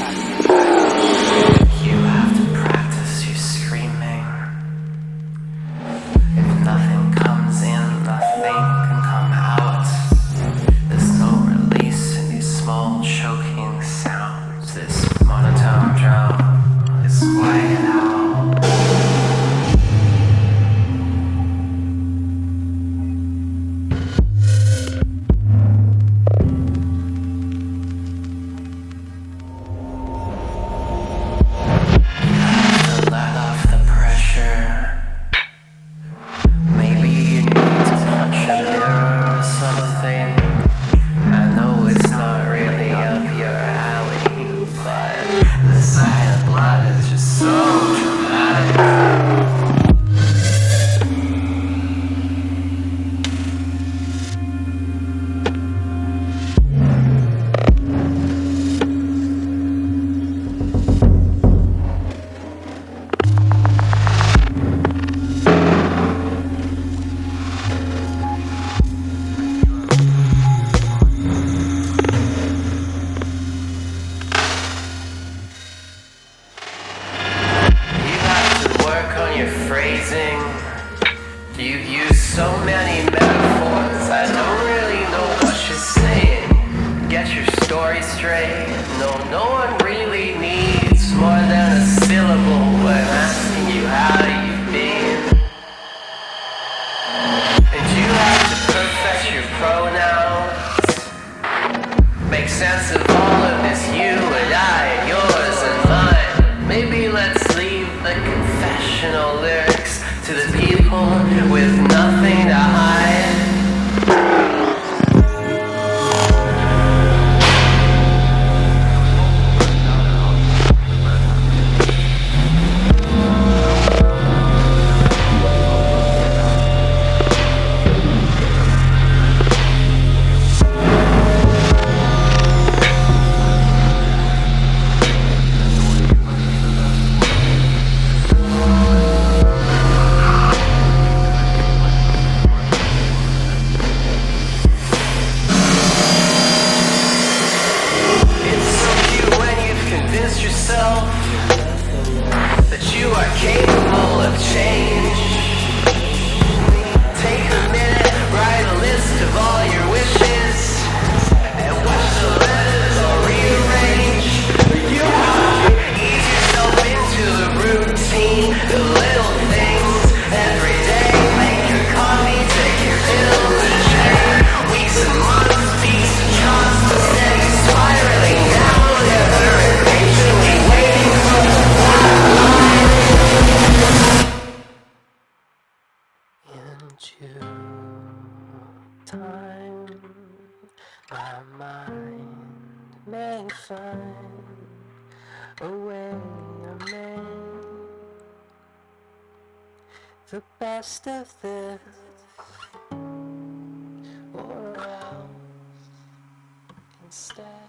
You have to practice your screaming. If nothing comes in, nothing can come out. There's no release in these small choking sounds. This monotone drum, this quiet howl. Let off the pressure. Maybe you need to punch a mirror or something. I know it's not really up your alley, but the sight of blood is just so dramatic. Your phrasing, you use so many metaphors, I don't really know what you're saying. Get your story straight. No one really needs more than a syllable when asking you how you've been. And you have to perfect your pronouns, make sense of all of this you and I, yours and mine. Maybe let's leave the confessional lyrics to the people with nothing to hide. Yourself that you are capable of change. Take a minute, write a list of all your wishes, and watch the letters all rearrange. You have to ease yourself into the routine, the little things every day. Make your coffee, take your pills and shake. Weeks and months, peace and trust, steady spiraling down ever impatiently waiting for the flat line. Into time, my mind may find a way to make the best of this, or else instead